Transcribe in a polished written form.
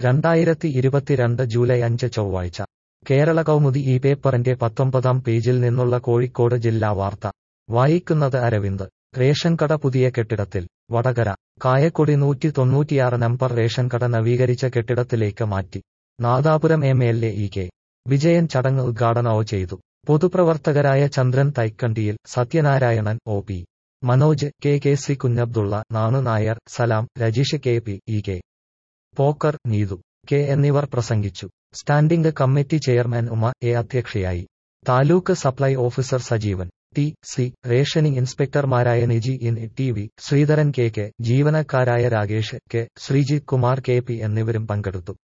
2022 July 5 ചൊവ്വാഴ്ച കേരള കൗമുദി ഈ പേപ്പറിന്റെ 19-ാം പേജിൽ നിന്നുള്ള കോഴിക്കോട് ജില്ലാ വാർത്ത വായിക്കുന്നത് അരവിന്ദ്. റേഷൻ കട പുതിയ കെട്ടിടത്തിൽ. വടകര. കായക്കൊടി 196 നമ്പർ റേഷൻ കട നവീകരിച്ച കെട്ടിടത്തിലേക്ക് മാറ്റി. നാദാപുരം എം.എൽ.എ. ഇ.കെ. വിജയൻ ചടങ്ങ് ഉദ്ഘാടനവും ചെയ്തു. പൊതുപ്രവർത്തകരായ Chandran Thaikkandiyil, Sathyanarayanan, O P. Manoj, K C. Kunjabdulla, Nanu Nair, Salam, Rajeesh, K P. E K. Pokkar, Neethu K എന്നിവർ പ്രസംഗിച്ചു. Standing committee chairman Uma A അധ്യക്ഷയായി. Taluk supply officer Sajeevan T C., rationing ഇൻസ്പെക്ടർമാരായ Niji N T V., Sreedharan K K., ജീവനക്കാരായ രാകേഷ് കെ, ശ്രീജിത്ത് കുമാർ കെ.പി. എന്നിവരും പങ്കെടുത്തു.